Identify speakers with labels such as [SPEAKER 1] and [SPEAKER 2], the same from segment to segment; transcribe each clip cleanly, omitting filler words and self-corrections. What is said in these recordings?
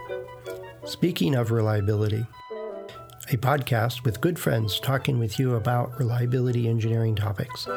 [SPEAKER 1] Speaking of reliability, a podcast with good friends talking with you about reliability engineering topics.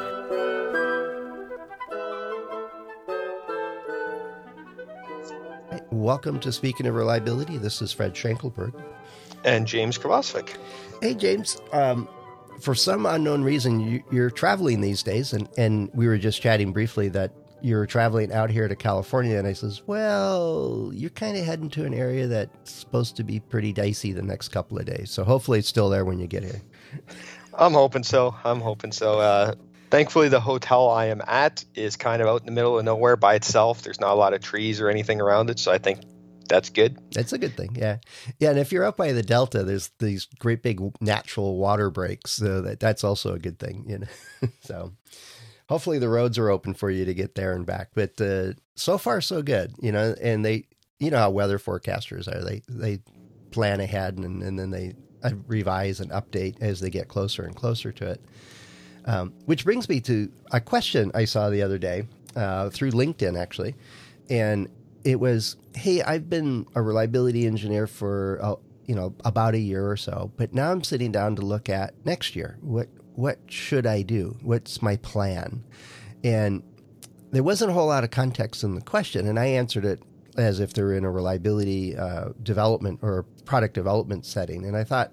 [SPEAKER 1] Welcome to Speaking of Reliability. This is Fred Schenkelberg.
[SPEAKER 2] And James Kravosvik.
[SPEAKER 1] Hey, James. For some unknown reason, you're traveling these days, and we were just chatting briefly that you're traveling out here to California, and I says, well, you're kind of heading to an area that's supposed to be pretty dicey the next couple of days. So hopefully it's still there when you get here.
[SPEAKER 2] I'm hoping so. Thankfully, the hotel I am at is kind of out in the middle of nowhere by itself. There's not a lot of trees or anything around it, so I think that's good.
[SPEAKER 1] That's a good thing, yeah. Yeah, and if you're up by the Delta, there's these great big natural water breaks, so that's also a good thing, you know. So hopefully the roads are open for you to get there and back. But so far, so good, you know. And they, you know how weather forecasters are. They plan ahead and then they revise and update as they get closer and closer to it. Which brings me to a question I saw the other day through LinkedIn, actually. And it was, hey, I've been a reliability engineer for, about a year or so, but now I'm sitting down to look at next year. What should I do? What's my plan? And there wasn't a whole lot of context in the question, and I answered it as if they're in a reliability development or product development setting. And I thought,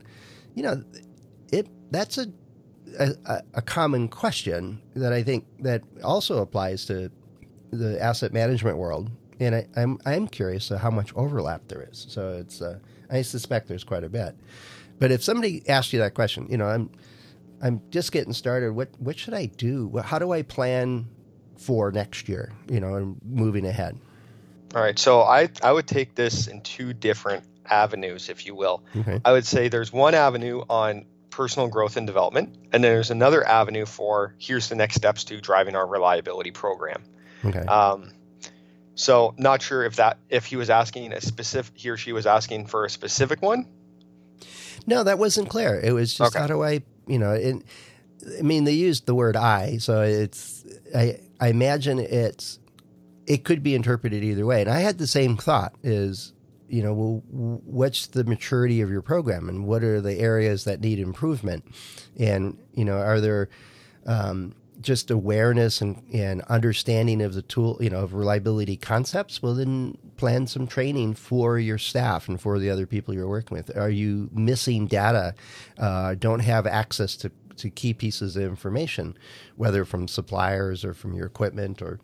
[SPEAKER 1] that's a common question that I think that also applies to the asset management world. And I'm curious how much overlap there is. So I suspect there's quite a bit. But if somebody asked you that question, I'm just getting started. What should I do? How do I plan for next year? And moving ahead.
[SPEAKER 2] All right. So I would take this in two different avenues, if you will. Okay. I would say there's one avenue on personal growth and development, and then there's another avenue for here's the next steps to driving our reliability program.
[SPEAKER 1] Okay.
[SPEAKER 2] So not sure if he was asking he or she was asking for a specific one.
[SPEAKER 1] No, that wasn't clear. It was just How do I, they used the word I, so I imagine it could be interpreted either way. And I had the same thought is, what's the maturity of your program and what are the areas that need improvement? And, are there just awareness and understanding of the tool, of reliability concepts? Well, then plan some training for your staff and for the other people you're working with. Are you missing data, don't have access to key pieces of information, whether from suppliers or from your equipment or,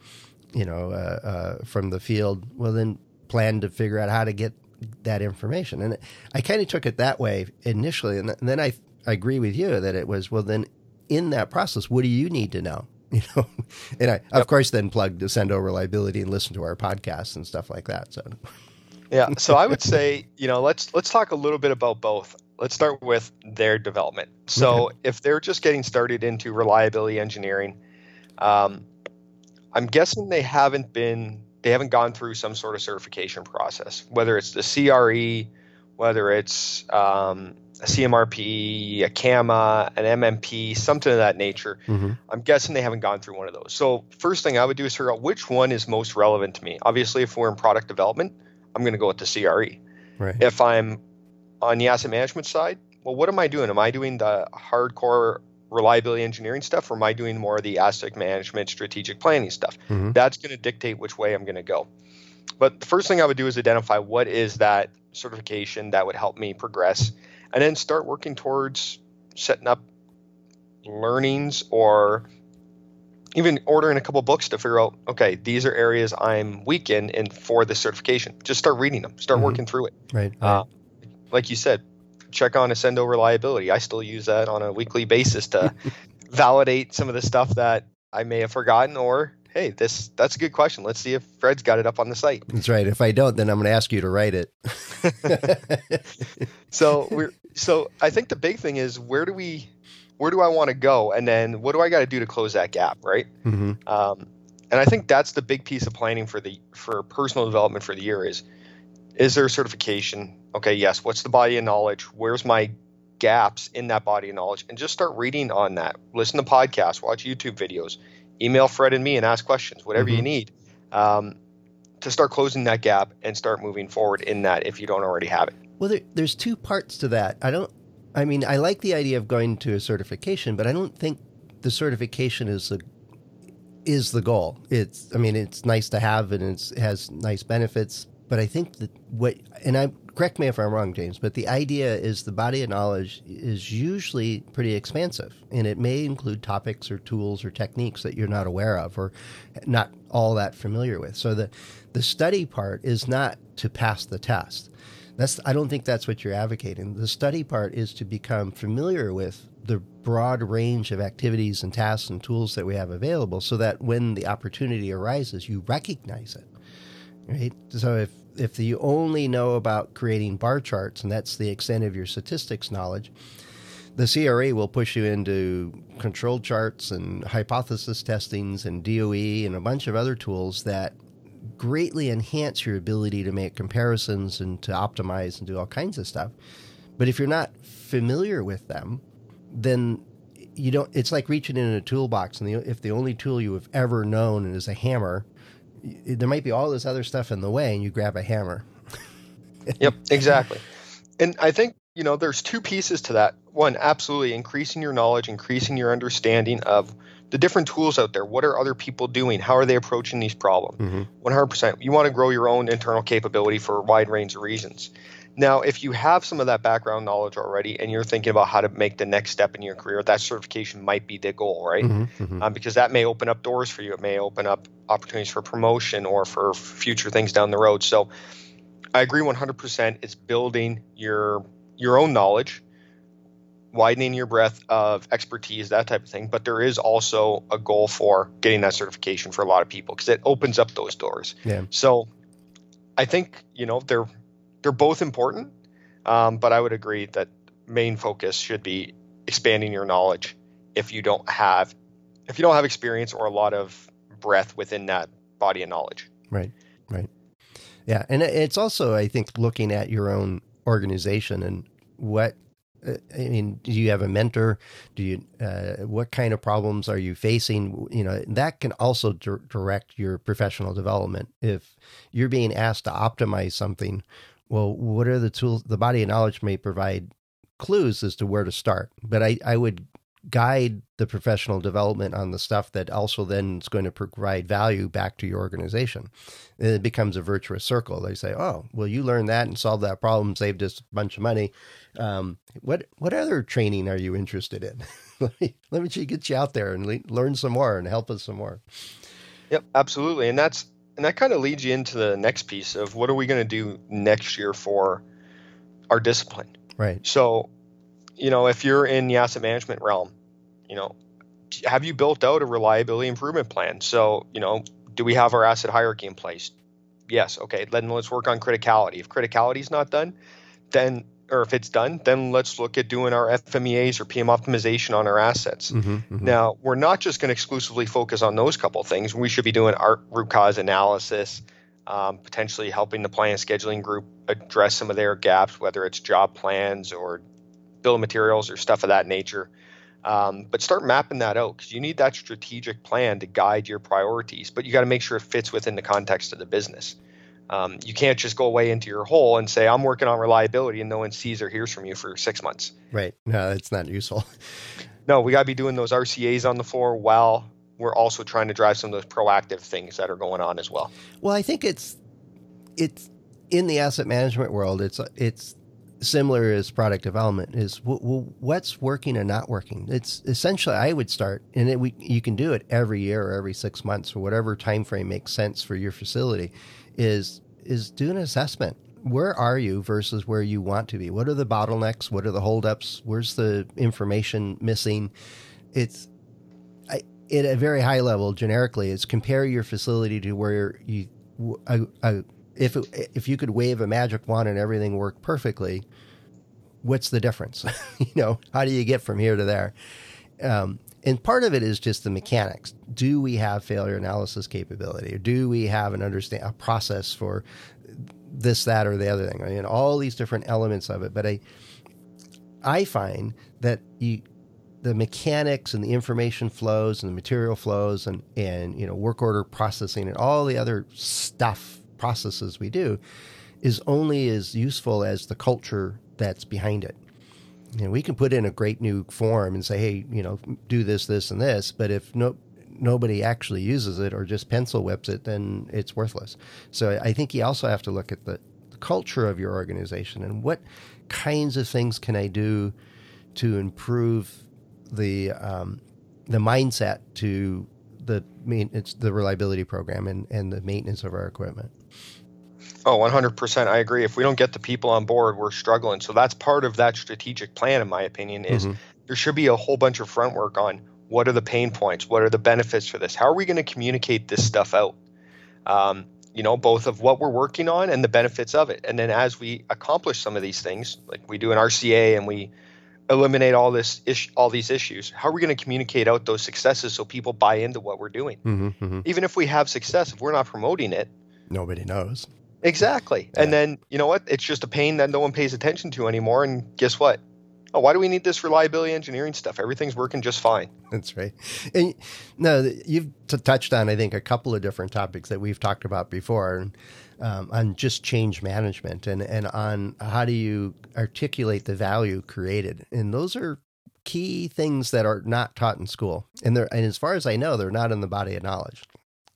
[SPEAKER 1] from the field? Well, then plan to figure out how to get that information. And I kind of took it that way initially. And then I agree with you that it was, well, then in that process, what do you need to know? And I, of course, then plugged Ascendo Reliability and listen to our podcasts and stuff like that. So,
[SPEAKER 2] yeah. So I would say, let's talk a little bit about both. Let's start with their development. So if they're just getting started into reliability engineering, I'm guessing they haven't gone through some sort of certification process, whether it's the CRE, whether it's a CMRP, a CAMA, an MMP, something of that nature. Mm-hmm. I'm guessing they haven't gone through one of those. So first thing I would do is figure out which one is most relevant to me. Obviously, if we're in product development, I'm going to go with the CRE.
[SPEAKER 1] Right.
[SPEAKER 2] If I'm on the asset management side, well, what am I doing? Am I doing the hardcore reliability engineering stuff, or am I doing more of the asset management, strategic planning stuff? Mm-hmm. That's going to dictate which way I'm going to go. But the first thing I would do is identify what is that certification that would help me progress, and then start working towards setting up learnings or even ordering a couple books to figure out, okay, these are areas I'm weak in and for the certification. Just start reading them, start working through it.
[SPEAKER 1] Right.
[SPEAKER 2] Like you said, check on Ascendo Reliability. I still use that on a weekly basis to validate some of the stuff that I may have forgotten, or, hey, that's a good question. Let's see if Fred's got it up on the site.
[SPEAKER 1] That's right. If I don't, then I'm going to ask you to write it.
[SPEAKER 2] So I think the big thing is where do I want to go? And then what do I got to do to close that gap? Right.
[SPEAKER 1] Mm-hmm.
[SPEAKER 2] And I think that's the big piece of planning for personal development for the year is there a certification? Okay. Yes. What's the body of knowledge? Where's my gaps in that body of knowledge? And just start reading on that. Listen to podcasts, watch YouTube videos, email Fred and me and ask questions, whatever you need, to start closing that gap and start moving forward in that if you don't already have it.
[SPEAKER 1] Well, there's two parts to that. I like the idea of going to a certification, but I don't think the certification is the goal. It's nice to have and it has nice benefits, but I think that correct me if I'm wrong, James, but the idea is the body of knowledge is usually pretty expansive, and it may include topics or tools or techniques that you're not aware of or not all that familiar with. So the study part is not to pass the test. I don't think that's what you're advocating. The study part is to become familiar with the broad range of activities and tasks and tools that we have available so that when the opportunity arises, you recognize it, right? So if you only know about creating bar charts and that's the extent of your statistics knowledge, the CRE will push you into control charts and hypothesis testings and DOE and a bunch of other tools that greatly enhance your ability to make comparisons and to optimize and do all kinds of stuff. But if you're not familiar with them, then it's like reaching in a toolbox, and if the only tool you have ever known is a hammer, there might be all this other stuff in the way, and you grab a hammer.
[SPEAKER 2] Yep, exactly. And I think, there's two pieces to that. One, absolutely increasing your knowledge, increasing your understanding of the different tools out there. What are other people doing? How are they approaching these problems? Mm-hmm. 100%. You want to grow your own internal capability for a wide range of reasons. Now, if you have some of that background knowledge already and you're thinking about how to make the next step in your career, that certification might be the goal, right? Mm-hmm, mm-hmm. Because that may open up doors for you. It may open up opportunities for promotion or for future things down the road. So I agree 100%. It's building your own knowledge, widening your breadth of expertise, that type of thing. But there is also a goal for getting that certification for a lot of people because it opens up those doors. Yeah. So I think, they're both important, but I would agree that main focus should be expanding your knowledge if you don't have experience or a lot of breadth within that body of knowledge.
[SPEAKER 1] Right. Yeah, and it's also, I think, looking at your own organization and do you have a mentor? What kind of problems are you facing? That can also direct your professional development. If you're being asked to optimize something, well, what are the tools? The body of knowledge may provide clues as to where to start, but I would guide the professional development on the stuff that also then is going to provide value back to your organization. And it becomes a virtuous circle. They say, oh, well, you learned that and solved that problem, saved us a bunch of money. What other training are you interested in? let me get you out there and learn some more and help us some more.
[SPEAKER 2] Yep, absolutely. And that kind of leads you into the next piece of what are we going to do next year for our discipline?
[SPEAKER 1] Right.
[SPEAKER 2] So, if you're in the asset management realm, have you built out a reliability improvement plan? So, do we have our asset hierarchy in place? Yes. Okay. Then let's work on criticality. If criticality is not done, or if it's done, then let's look at doing our FMEAs or PM optimization on our assets. Mm-hmm, mm-hmm. Now, we're not just going to exclusively focus on those couple of things. We should be doing our root cause analysis, potentially helping the plan scheduling group address some of their gaps, whether it's job plans or bill of materials or stuff of that nature. But start mapping that out because you need that strategic plan to guide your priorities, but you got to make sure it fits within the context of the business. You can't just go away into your hole and say, I'm working on reliability and no one sees or hears from you for 6 months.
[SPEAKER 1] Right. No, that's not useful.
[SPEAKER 2] No, we got to be doing those RCAs on the floor while we're also trying to drive some of those proactive things that are going on as well.
[SPEAKER 1] Well, I think it's in the asset management world, it's similar as product development is what's working and not working. It's essentially, I would start, and you can do it every year or every 6 months or whatever time frame makes sense for your facility, is do an assessment. Where are you versus where you want to be? What are the bottlenecks? What are the holdups? Where's the information missing? At a very high level, generically, it's compare your facility to where if you could wave a magic wand and everything worked perfectly, what's the difference? How do you get from here to there? And part of it is just the mechanics. Do we have failure analysis capability? Or do we have a process for this, that, or the other thing? All these different elements of it. But I find that the mechanics and the information flows and the material flows and work order processing and all the other stuff, processes we do is only as useful as the culture that's behind it. You know, we can put in a great new form and say, hey, you know, do this, this, and this, but if nobody actually uses it or just pencil whips it, then it's worthless. So I think you also have to look at the culture of your organization and what kinds of things can I do to improve the mindset to the maintenance, the reliability program and the maintenance of our equipment.
[SPEAKER 2] Oh, 100%. I agree. If we don't get the people on board, we're struggling. So that's part of that strategic plan, in my opinion, is there should be a whole bunch of front work on what are the pain points? What are the benefits for this? How are we going to communicate this stuff out? You know, both of what we're working on and the benefits of it. And then as we accomplish some of these things, like we do an RCA and we eliminate all these issues, how are we going to communicate out those successes so people buy into what we're doing? Even if we have success, if we're not promoting it,
[SPEAKER 1] nobody knows.
[SPEAKER 2] Exactly. Yeah. And then, you know what? It's just a pain that no one pays attention to anymore. And guess what? Oh, why do we need this reliability engineering stuff? Everything's working just fine.
[SPEAKER 1] That's right. And no, you've touched on, I think, a couple of different topics that we've talked about before on just change management and on how do you articulate the value created. And those are key things that are not taught in school. And as far as I know, they're not in the body of knowledge.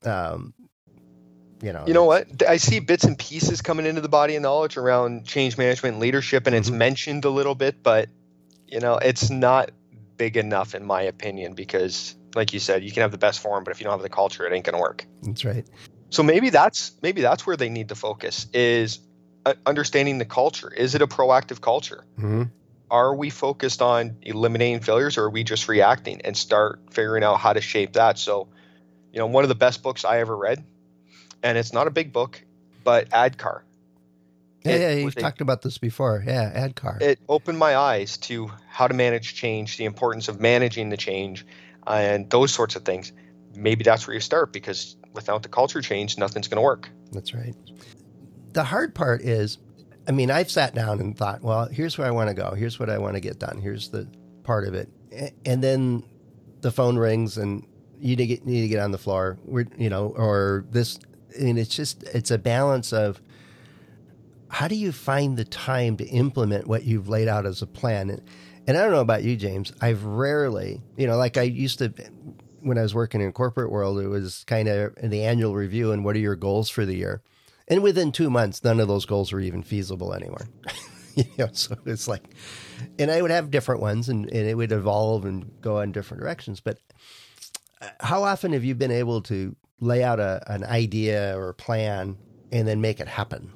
[SPEAKER 1] You know what?
[SPEAKER 2] I see bits and pieces coming into the body of knowledge around change management and leadership, and it's mentioned a little bit, but you know, it's not big enough in my opinion, because like you said, you can have the best form, but if you don't have the culture, it ain't going to work.
[SPEAKER 1] That's right.
[SPEAKER 2] So maybe that's where they need to focus, is understanding the culture. Is it a proactive culture? Are we focused on eliminating failures, or are we just reacting, and start figuring out how to shape that? So, you know, one of the best books I ever read, and it's not a big book, but ADKAR.
[SPEAKER 1] Yeah, you've talked about this before. Yeah, ADKAR.
[SPEAKER 2] It opened my eyes to how to manage change, the importance of managing the change, and those sorts of things. Maybe that's where you start, because without the culture change, nothing's going to work.
[SPEAKER 1] That's right. The hard part is, I mean, I've sat down and thought, well, here's where I want to go. Here's what I want to get done. Here's the part of it. And then the phone rings and you need to get on the floor, or this. And it's a balance of how do you find the time to implement what you've laid out as a plan? And I don't know about you, James, I've rarely, like I used to, when I was working in corporate world, it was kind of the annual review and what are your goals for the year? And within 2 months, none of those goals were even feasible anymore. So it's like, and I would have different ones and it would evolve and go in different directions. But how often have you been able to lay out an idea or a plan and then make it happen?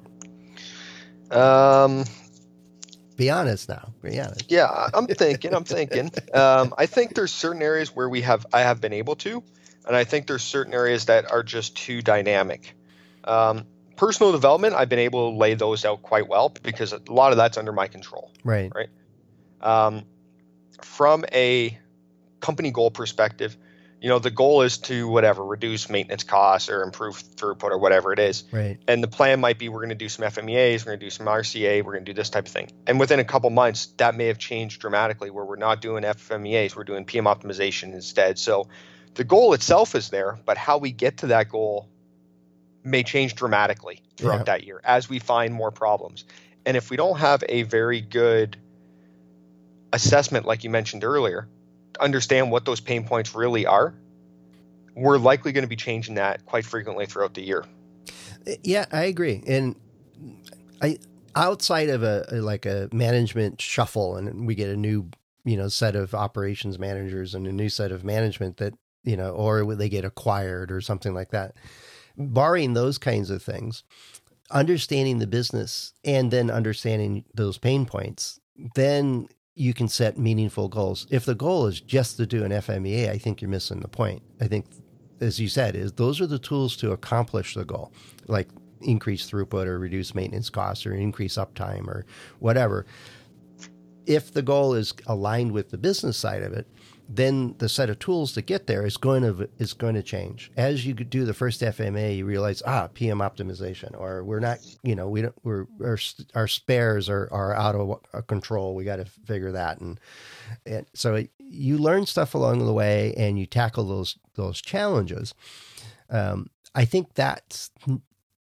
[SPEAKER 1] Be honest now. Be honest.
[SPEAKER 2] Yeah, I'm thinking. I think there's certain areas where I have been able to, and I think there's certain areas that are just too dynamic. Personal development, I've been able to lay those out quite well because a lot of that's under my control.
[SPEAKER 1] Right.
[SPEAKER 2] From a company goal perspective, the goal is to reduce maintenance costs or improve throughput or whatever it is.
[SPEAKER 1] Right.
[SPEAKER 2] And the plan might be we're going to do some FMEAs, we're going to do some RCA, we're going to do this type of thing. And within a couple months, that may have changed dramatically where we're not doing FMEAs, we're doing PM optimization instead. So the goal itself is there, but how we get to that goal may change dramatically throughout that year as we find more problems. And if we don't have a very good assessment, like you mentioned earlier, to understand what those pain points really are, we're likely going to be changing that quite frequently throughout the year.
[SPEAKER 1] Yeah, I agree. And outside of a management shuffle and we get a new, set of operations managers and a new set of management that, or they get acquired or something like that. Barring those kinds of things, understanding the business and then understanding those pain points, then you can set meaningful goals. If the goal is just to do an FMEA, I think you're missing the point. I think, as you said, those are the tools to accomplish the goal, like increase throughput or reduce maintenance costs or increase uptime or whatever. If the goal is aligned with the business side of it, then the set of tools to get there is going to change. As you do the first FMA, you realize, PM optimization, or we're not, our spares are out of control. We got to figure that. And so you learn stuff along the way and you tackle those challenges. I think that's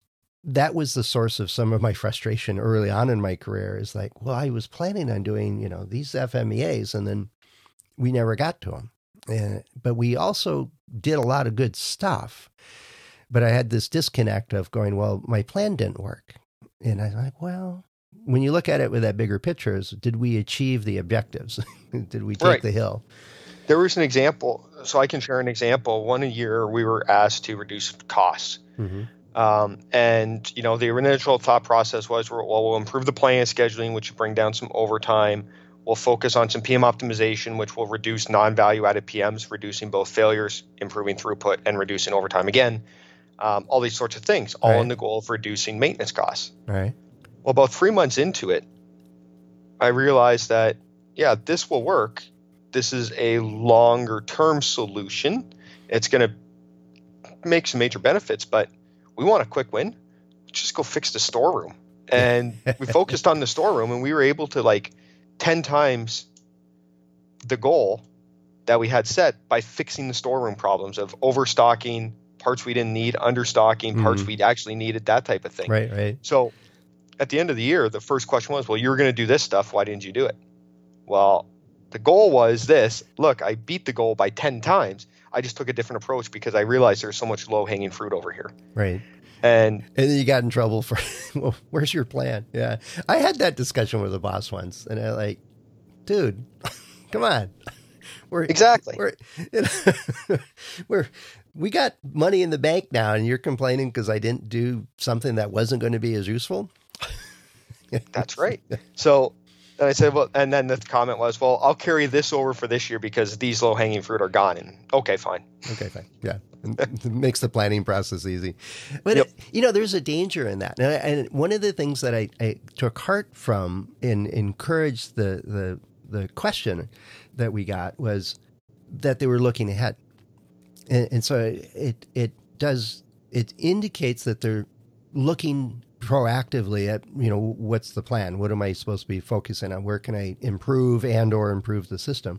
[SPEAKER 1] that was the source of some of my frustration early on in my career, is like, well, I was planning on doing, these FMEAs, and then we never got to them. But we also did a lot of good stuff. But I had this disconnect of going, well, my plan didn't work. And I'm like, well, when you look at it with that bigger picture, did we achieve the objectives? Did we take the hill?
[SPEAKER 2] There was an example. So I can share an example. One year we were asked to reduce costs. Mm-hmm. And the initial thought process was, well, we'll improve the planning and scheduling, which will bring down some overtime. We'll focus on some PM optimization, which will reduce non-value added PMs, reducing both failures, improving throughput, and reducing overtime again. All these sorts of things, all in the goal of reducing maintenance costs.
[SPEAKER 1] Right.
[SPEAKER 2] Well, about 3 months into it, I realized that, this will work. This is a longer term solution. It's going to make some major benefits, but we want a quick win. Just go fix the storeroom. And we focused on the storeroom, and we were able to 10 times the goal that we had set by fixing the storeroom problems of overstocking, parts we didn't need, understocking, parts we actually needed, that type of thing.
[SPEAKER 1] Right.
[SPEAKER 2] So at the end of the year, the first question was, well, you were going to do this stuff. Why didn't you do it? Well, the goal was this. Look, I beat the goal by 10 times. I just took a different approach because I realized there's so much low-hanging fruit over here.
[SPEAKER 1] Right.
[SPEAKER 2] And
[SPEAKER 1] then you got in trouble for, well, where's your plan? Yeah. I had that discussion with a boss once, and I dude, come on. We got money in the bank now, and you're complaining because I didn't do something that wasn't going to be as useful.
[SPEAKER 2] That's right. So then I said, well, and then the comment was, well, I'll carry this over for this year because these low-hanging fruit are gone. And okay, fine.
[SPEAKER 1] Yeah. It makes the planning process easy. But, there's a danger in that. And one of the things that I took heart from and encouraged the question that we got was that they were looking ahead. And so it indicates that they're looking proactively at, what's the plan? What am I supposed to be focusing on? Where can I improve or improve the system?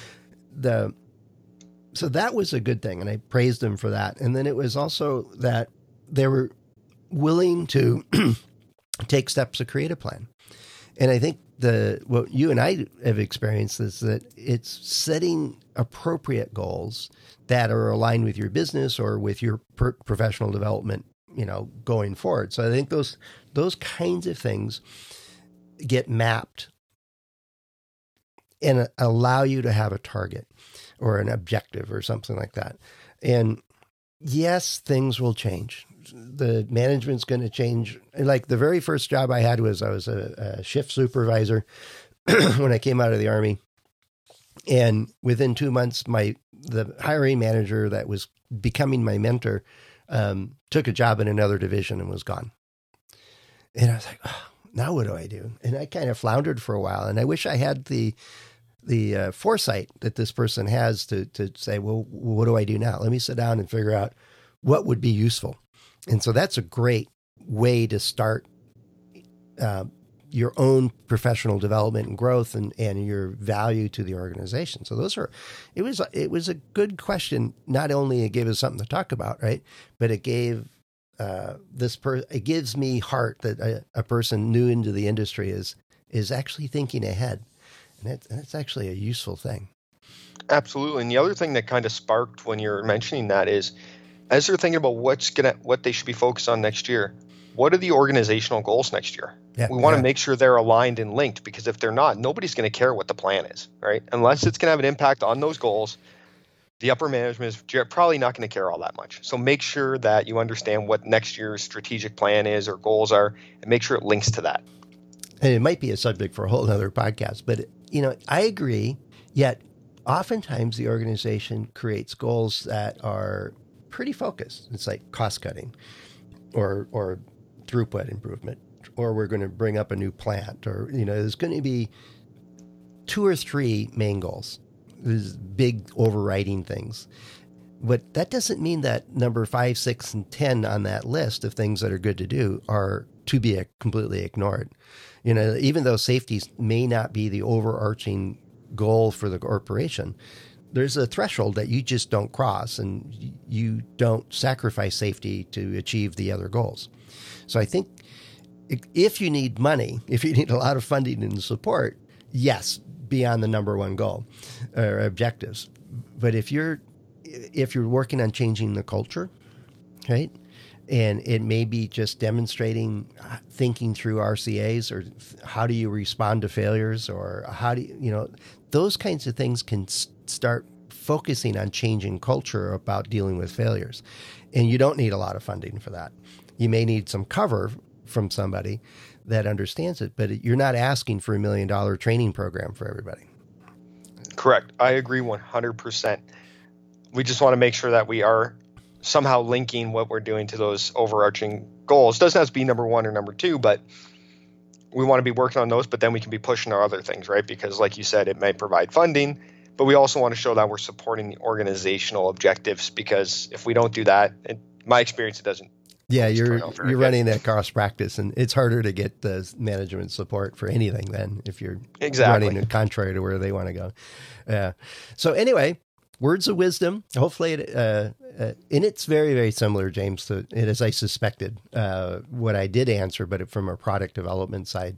[SPEAKER 1] So that was a good thing, and I praised them for that. And then it was also that they were willing to take steps to create a plan. And I think what you and I have experienced is that it's setting appropriate goals that are aligned with your business or with your professional development, going forward. So I think those kinds of things get mapped and allow you to have a target or an objective or something like that. And yes, things will change. The management's going to change. Like the very first job I had I was a shift supervisor when I came out of the Army. And within 2 months, the hiring manager that was becoming my mentor took a job in another division and was gone. And I was like, oh, now what do I do? And I kind of floundered for a while. And I wish I had the foresight that this person has to say, well, what do I do now? Let me sit down and figure out what would be useful. And so that's a great way to start your own professional development and growth and your value to the organization. So it was a good question. Not only it gave us something to talk about, right? But it gave it gives me heart that a person new into the industry is actually thinking ahead. And that's actually a useful thing.
[SPEAKER 2] Absolutely. And the other thing that kind of sparked when you're mentioning that is, as they're thinking about what they should be focused on next year, what are the organizational goals next year?
[SPEAKER 1] Yeah,
[SPEAKER 2] we want to make sure they're aligned and linked, because if they're not, nobody's going to care what the plan is, right? Unless it's going to have an impact on those goals, the upper management is probably not going to care all that much. So make sure that you understand what next year's strategic plan is or goals are, and make sure it links to that.
[SPEAKER 1] And it might be a subject for a whole other podcast, but I agree. Yet oftentimes the organization creates goals that are pretty focused. It's like cost cutting or throughput improvement, or we're going to bring up a new plant, or, there's going to be 2 or 3 main goals. There's big overriding things. But that doesn't mean that number 5, 6, and 10 on that list of things that are good to do are to be completely ignored. Even though safety may not be the overarching goal for the corporation, there's a threshold that you just don't cross, and you don't sacrifice safety to achieve the other goals. So I think if you need money, if you need a lot of funding and support, yes, be on the number one goal or objectives. But if you're working on changing the culture, right? And it may be just demonstrating, thinking through RCAs, or how do you respond to failures, or how do you, those kinds of things can start focusing on changing culture about dealing with failures. And you don't need a lot of funding for that. You may need some cover from somebody that understands it, but you're not asking for $1 million training program for everybody.
[SPEAKER 2] Correct. I agree 100%. We just want to make sure that we are somehow linking what we're doing to those overarching goals. Doesn't have to be number one or number two, but we want to be working on those, but then we can be pushing our other things, right? Because like you said, it may provide funding, but we also want to show that we're supporting the organizational objectives, because if we don't do that, in my experience, it doesn't.
[SPEAKER 1] Yeah, you're running that cost practice, and it's harder to get the management support for anything then if you're running it contrary to where they want to go. Yeah. So anyway, words of wisdom. Hopefully, and it's very, very similar, James, to it as I suspected. What I did answer, but from a product development side.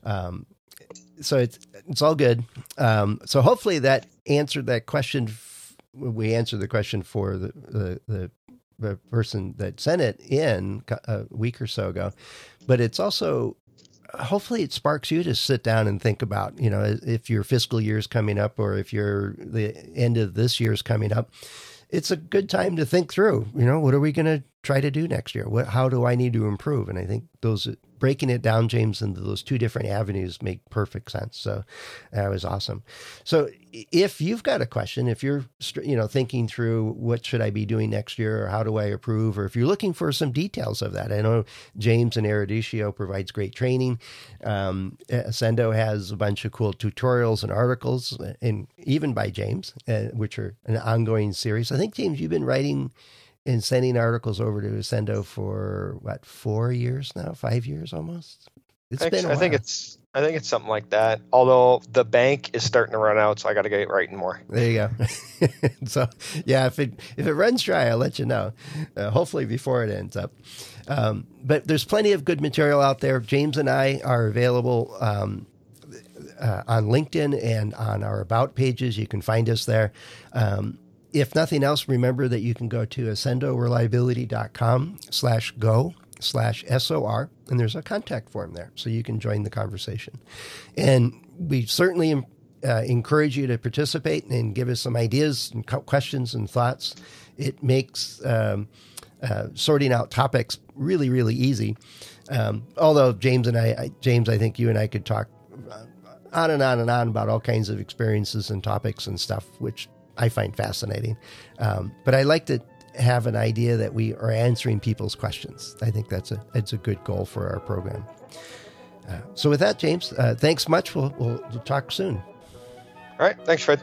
[SPEAKER 1] So it's all good. So hopefully that answered that question. We answered the question for the person that sent it in a week or so ago, but it's also, hopefully it sparks you to sit down and think about, if your fiscal year's coming up, or if the end of this year's coming up, it's a good time to think through, what are we going to try to do next year? How do I need to improve? And I think breaking it down, James, into those two different avenues make perfect sense. So that was awesome. So if you've got a question, if you're, thinking through what should I be doing next year, or how do I improve, or if you're looking for some details of that, I know James and Eruditio provides great training. Ascendo has a bunch of cool tutorials and articles, and even by James, which are an ongoing series. I think, James, you've been writing and sending articles over to Ascendo for 4 years now, 5 years almost. It's been a while.
[SPEAKER 2] I think it's something like that. Although the bank is starting to run out, so I got to get writing more.
[SPEAKER 1] There you go. So yeah, if it runs dry, I'll let you know. Hopefully before it ends up. But there's plenty of good material out there. James and I are available on LinkedIn and on our About pages. You can find us there. If nothing else, remember that you can go to ascendoreliability.com/go/SOR, and there's a contact form there, so you can join the conversation. And we certainly encourage you to participate and give us some ideas and questions and thoughts. It makes sorting out topics really, really easy. Although James, I think you and I could talk on and on and on about all kinds of experiences and topics and stuff, which I find fascinating. But I like to have an idea that we are answering people's questions. I think it's a good goal for our program. So with that, James, thanks much. We'll talk soon.
[SPEAKER 2] All right. Thanks, Fred.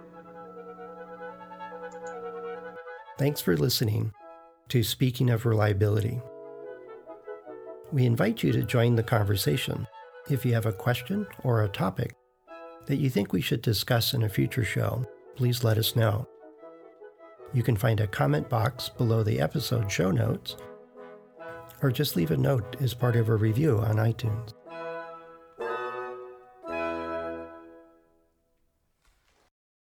[SPEAKER 1] Thanks for listening to Speaking of Reliability. We invite you to join the conversation. If you have a question or a topic that you think we should discuss in a future show, please let us know. You can find a comment box below the episode show notes, or just leave a note as part of a review on iTunes.